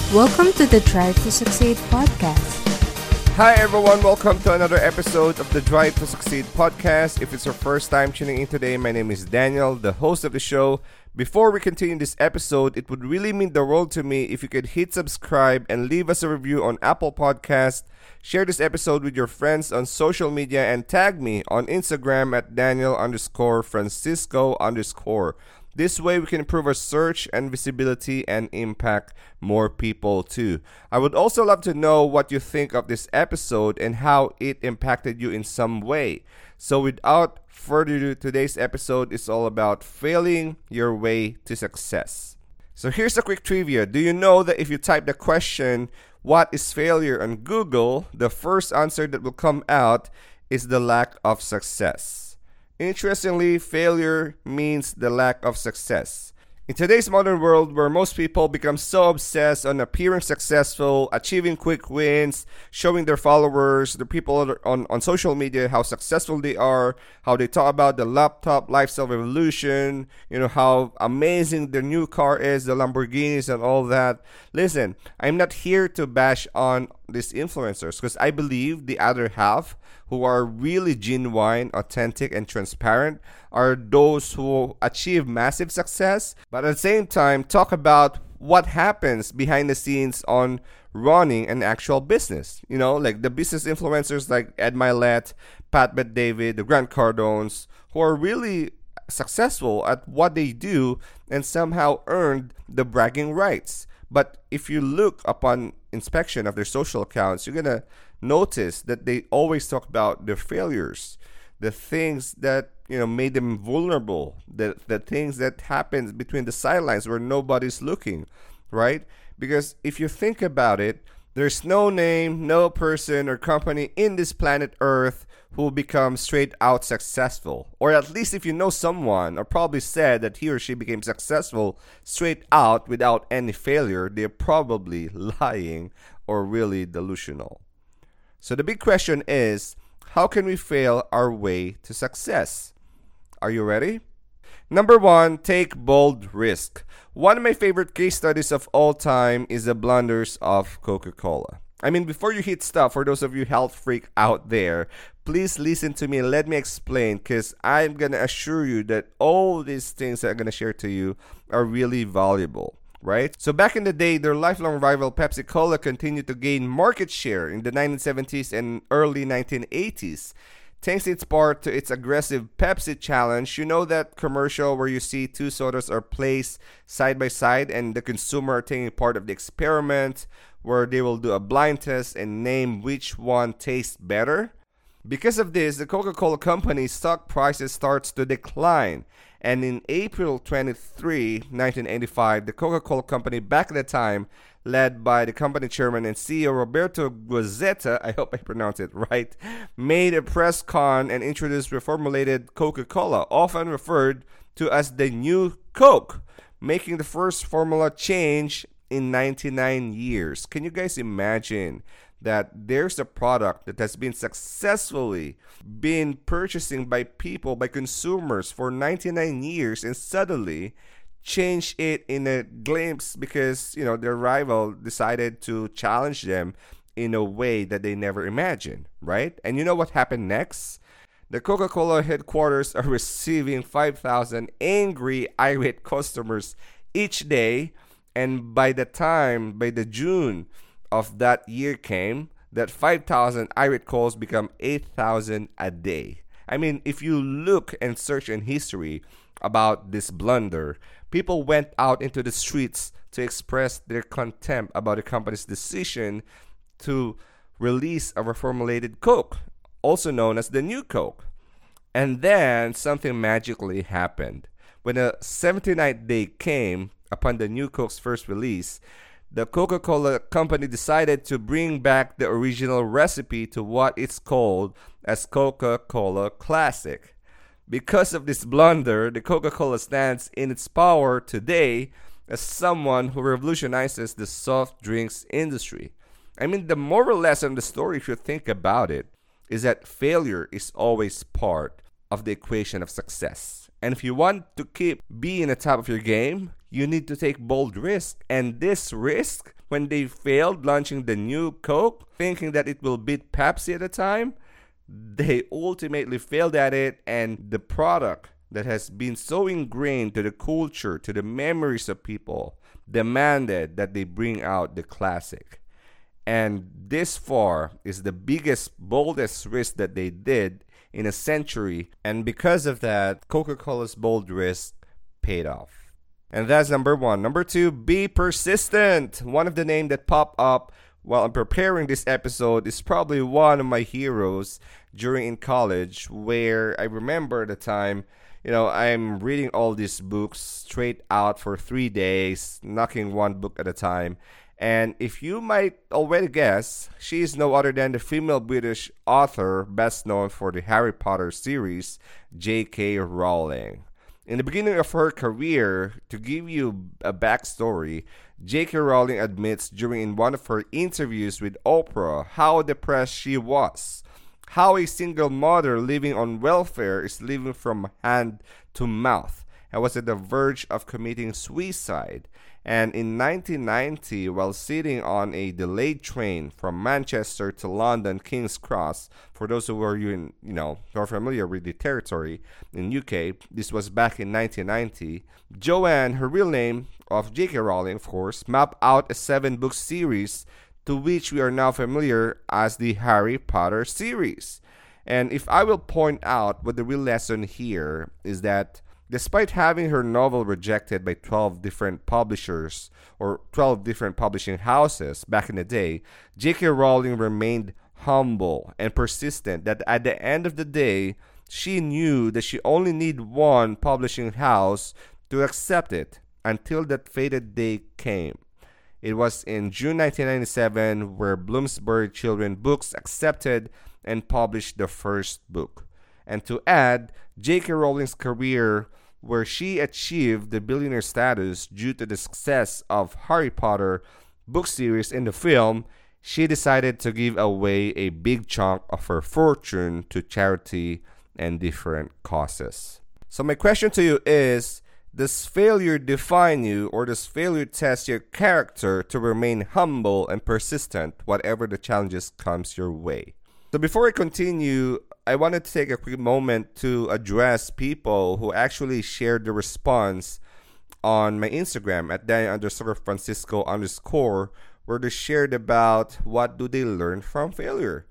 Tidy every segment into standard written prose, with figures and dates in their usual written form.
Welcome to the Drive to Succeed podcast. Hi everyone, welcome to another episode of the Drive to Succeed podcast. If it's your first time tuning in today, my name is Daniel, the host of the show. Before we continue this episode, it would really mean the world to me if you could hit subscribe and leave us a review on Apple Podcast. Share this episode with your friends on social media and tag me on Instagram at Daniel_Francisco_. This way we can improve our search and visibility and impact more people too. I would also love to know what you think of this episode and how it impacted you in some way. So without further ado, today's episode is all about failing your way to success. So here's a quick trivia. Do you know that if you type the question, what is failure on Google, the first answer that will come out is the lack of success? Interestingly, failure means the lack of success. In today's modern world where most people become so obsessed on appearing successful, achieving quick wins, showing their followers, the people on social media how successful they are, how they talk about the laptop lifestyle revolution, how amazing their new car is, the Lamborghinis and all that. Listen, I'm not here to bash on these influencers because I believe the other half who are really genuine, authentic, and transparent are those who achieve massive success, but at the same time talk about what happens behind the scenes on running an actual business. Like the business influencers like Ed Milet, Pat Bet-David, the Grant Cardones, who are really successful at what they do and somehow earned the bragging rights. But if you look upon inspection of their social accounts, you're going to notice that they always talk about their failures, the things that made them vulnerable, the things that happens between the sidelines where nobody's looking, right? Because if you think about it, there's no name, no person or company in this planet Earth who will become straight out successful. Or at least if you know someone or probably said that he or she became successful straight out without any failure, they're probably lying or really delusional. So the big question is, how can we fail our way to success? Are you ready? Number 1, take bold risk. One of my favorite case studies of all time is the blunders of Coca-Cola. I mean, before you hit stop, for those of you health freak out there, please listen to me and let me explain, because I'm going to assure you that all these things that I'm going to share to you are really valuable. Right? So back in the day, their lifelong rival Pepsi-Cola continued to gain market share in the 1970s and early 1980s. Thanks in part to its aggressive Pepsi challenge, that commercial where you see two sodas are placed side by side and the consumer are taking part of the experiment where they will do a blind test and name which one tastes better. Because of this, the Coca-Cola Company's stock prices starts to decline. And in April 23, 1985, the Coca-Cola Company, back at the time, led by the company chairman and CEO Roberto Goizueta, I hope I pronounced it right, made a press con and introduced reformulated Coca-Cola, often referred to as the New Coke, making the first formula change in 99 years. Can you guys imagine that there's a product that has been successfully been purchasing by people, by consumers for 99 years and suddenly change it in a glimpse because, their rival decided to challenge them in a way that they never imagined, right? And you know what happened next? The Coca-Cola headquarters are receiving 5,000 angry, irate customers each day. And by the June of that year came, that 5,000 irate calls become 8,000 a day. I mean, if you look and search in history about this blunder, people went out into the streets to express their contempt about the company's decision to release a reformulated Coke, also known as the New Coke. And then something magically happened. When the 79th day came upon the New Coke's first release, the Coca-Cola Company decided to bring back the original recipe to what it's called as Coca-Cola Classic. Because of this blunder, the Coca-Cola stands in its power today as someone who revolutionizes the soft drinks industry. I mean, the moral lesson of the story, if you think about it, is that failure is always part of the equation of success. And if you want to keep being at the top of your game, you need to take bold risk. And this risk when they failed launching the new Coke, thinking that it will beat Pepsi at the time. They ultimately failed at it, and the product that has been so ingrained to the culture, to the memories of people, demanded that they bring out the classic. And this far is the biggest, boldest risk that they did in a century. And because of that, Coca-Cola's bold risk paid off. And that's number one. Number two, be persistent. One of the names that popped up while I'm preparing this episode is probably one of my heroes during in college, where I remember the time, I'm reading all these books straight out for 3 days, knocking one book at a time. And if you might already guess, she is no other than the female British author best known for the Harry Potter series, J.K. Rowling. In the beginning of her career, to give you a backstory, J.K. Rowling admits during one of her interviews with Oprah how depressed she was, how a single mother living on welfare is living from hand to mouth, and was at the verge of committing suicide. And in 1990, while sitting on a delayed train from Manchester to London King's Cross, for those who are who are familiar with the territory in UK, this was back in 1990. Joanne, her real name of J.K. Rowling, of course, mapped out a 7-book series to which we are now familiar as the Harry Potter series. And if I will point out what the real lesson here is that despite having her novel rejected by 12 different publishers or 12 different publishing houses back in the day, J.K. Rowling remained humble and persistent that at the end of the day, she knew that she only needed one publishing house to accept it until that fated day came. It was in June 1997 where Bloomsbury Children's Books accepted and published the first book. And to add, J.K. Rowling's career, where she achieved the billionaire status due to the success of Harry Potter book series and the film, she decided to give away a big chunk of her fortune to charity and different causes. So my question to you is, does failure define you, or does failure test your character to remain humble and persistent whatever the challenges comes your way? So before I continue, I wanted to take a quick moment to address people who actually shared the response on my Instagram at Daniel_Francisco_, where they shared about what do they learn from failure.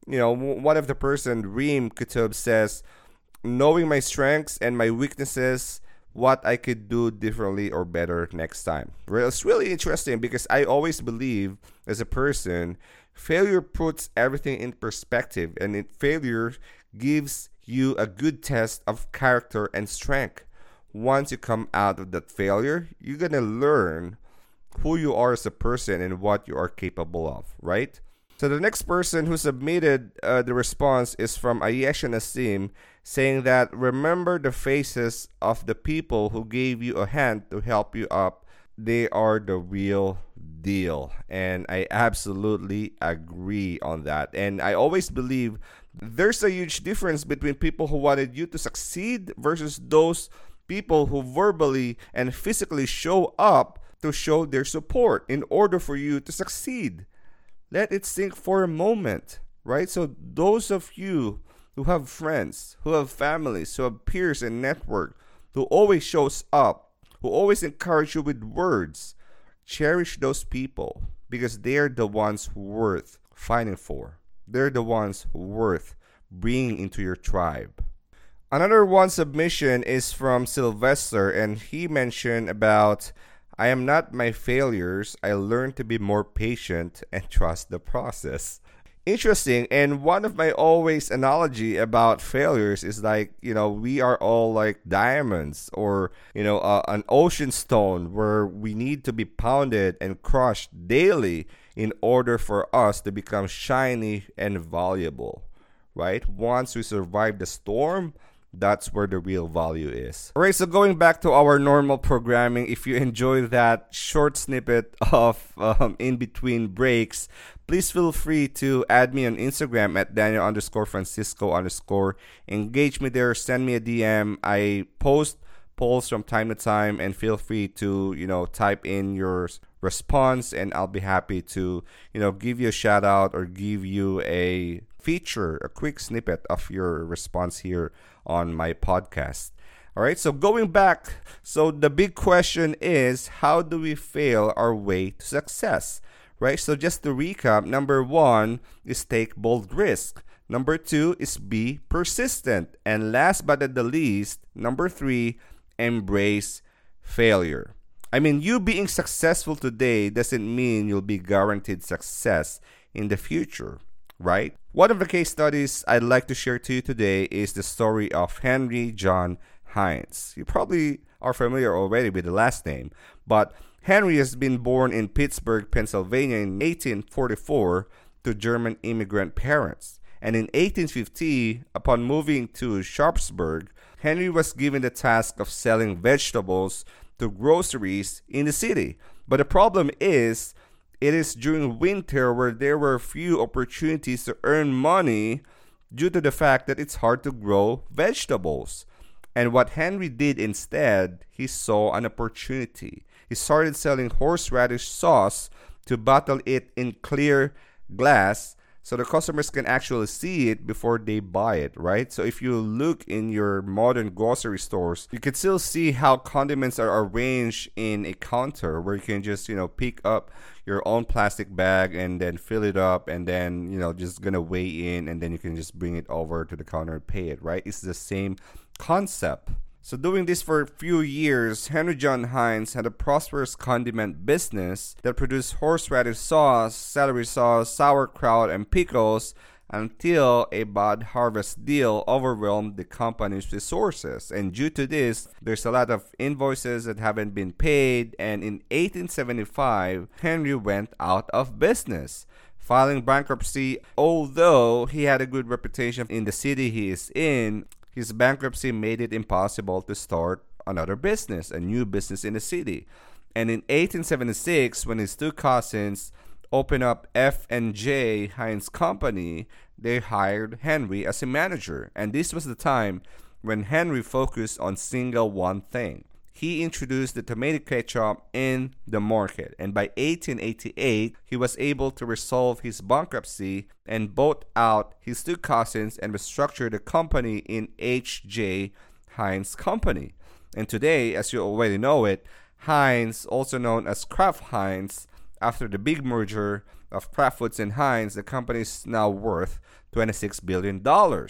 One of the person, Reem Kutub, says, knowing my strengths and my weaknesses, what I could do differently or better next time. Well, it's really interesting because I always believe as a person, failure puts everything in perspective, and failure gives you a good test of character and strength. Once you come out of that failure, you're going to learn who you are as a person and what you are capable of, right? So the next person who submitted the response is from Ayesh Nassim, saying that remember the faces of the people who gave you a hand to help you up. They are the real deal. And I absolutely agree on that. And I always believe there's a huge difference between people who wanted you to succeed versus those people who verbally and physically show up to show their support in order for you to succeed. Let it sink for a moment, right? So those of you who have friends, who have families, who have peers and network, who always shows up, who always encourage you with words, cherish those people because they're the ones worth fighting for. They're the ones worth bringing into your tribe. Another one submission is from Sylvester, and he mentioned about, I am not my failures. I learned to be more patient and trust the process. Interesting. And one of my always analogy about failures is like, we are all like diamonds or, an ocean stone where we need to be pounded and crushed daily in order for us to become shiny and valuable, right? Once we survive the storm, that's where the real value is. Alright, so going back to our normal programming, if you enjoy that short snippet of in between breaks, please feel free to add me on Instagram at Daniel_Francisco_. Engage me there, send me a DM. I post polls from time to time, and feel free to, type in your response, and I'll be happy to, give you a shout out or give you a feature, a quick snippet of your response here on my podcast. All right, so going back, so the big question is, how do we fail our way to success? Right? So just to recap, number 1 is take bold risk. Number 2 is be persistent. And last but not the least, number 3, embrace failure. I mean, you being successful today doesn't mean you'll be guaranteed success in the future, right? One of the case studies I'd like to share to you today is the story of Henry John Heinz. You probably are familiar already with the last name, but Henry has been born in Pittsburgh, Pennsylvania in 1844 to German immigrant parents. And in 1850, upon moving to Sharpsburg, Henry was given the task of selling vegetables to groceries in the city. But the problem is, it is during winter where there were few opportunities to earn money due to the fact that it's hard to grow vegetables. And what Henry did instead, he saw an opportunity. He started selling horseradish sauce to bottle it in clear glass so the customers can actually see it before they buy it, right? So if you look in your modern grocery stores, you can still see how condiments are arranged in a counter where you can just, pick up your own plastic bag and then fill it up and then, just gonna weigh in and then you can just bring it over to the counter and pay it, right? It's the same concept. So doing this for a few years, Henry John Heinz had a prosperous condiment business that produced horseradish sauce, celery sauce, sauerkraut, and pickles until a bad harvest deal overwhelmed the company's resources. And due to this, there's a lot of invoices that haven't been paid, and in 1875, Henry went out of business, filing bankruptcy. Although he had a good reputation in the city he is in, his bankruptcy made it impossible to start another business, a new business in the city. And in 1876, when his two cousins opened up F&J Heinz Company, they hired Henry as a manager. And this was the time when Henry focused on single one thing. He introduced the tomato ketchup in the market, and by 1888, he was able to resolve his bankruptcy and bought out his two cousins and restructured the company in H.J. Heinz Company. And today, as you already know it, Heinz, also known as Kraft Heinz, after the big merger of Kraft Foods and Heinz, the company is now worth $26 billion.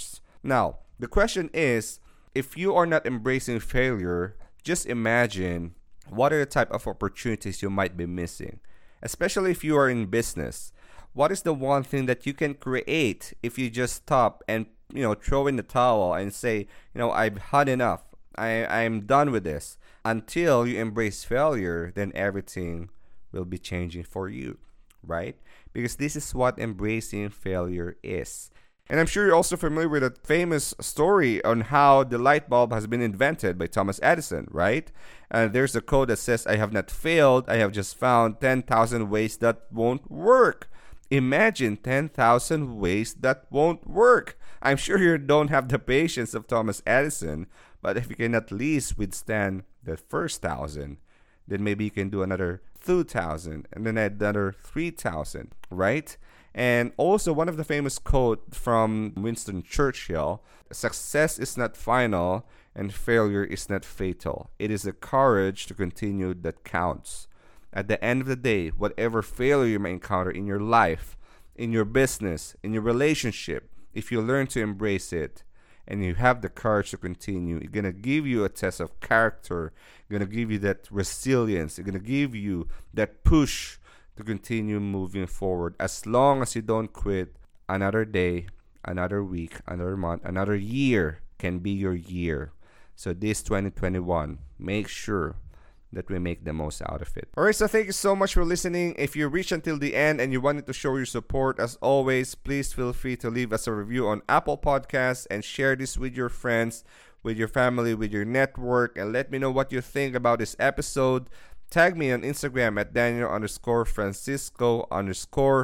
Now, the question is, if you are not embracing failure, just imagine what are the type of opportunities you might be missing, especially if you are in business. What is the one thing that you can create if you just stop and throw in the towel and say, I've had enough. I'm done with this. Until you embrace failure, then everything will be changing for you, right? Because this is what embracing failure is. And I'm sure you're also familiar with a famous story on how the light bulb has been invented by Thomas Edison, right? And there's a quote that says, "I have not failed, I have just found 10,000 ways that won't work." Imagine 10,000 ways that won't work. I'm sure you don't have the patience of Thomas Edison, but if you can at least withstand the first 1,000, then maybe you can do another 2,000 and then another 3,000, right? And also, one of the famous quote from Winston Churchill, "Success is not final and failure is not fatal. It is the courage to continue that counts." At the end of the day, whatever failure you may encounter in your life, in your business, in your relationship, if you learn to embrace it and you have the courage to continue, it's going to give you a test of character, it's going to give you that resilience, it's going to give you that push to continue moving forward. As long as you don't quit, another day, another week, another month, another year can be your year. So this 2021, make sure that we make the most out of it. Alright, so thank you so much for listening. If you reach until the end and you wanted to show your support, as always, please feel free to leave us a review on Apple Podcasts and share this with your friends, with your family, with your network, and let me know what you think about this episode. Tag me on Instagram at Daniel_Francisco_.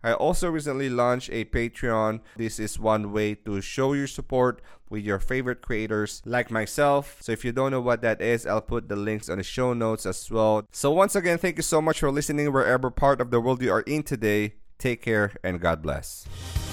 I also recently launched a Patreon. This is one way to show your support with your favorite creators like myself. So if you don't know what that is, I'll put the links on the show notes as well. So once again, thank you so much for listening wherever part of the world you are in today. Take care and God bless.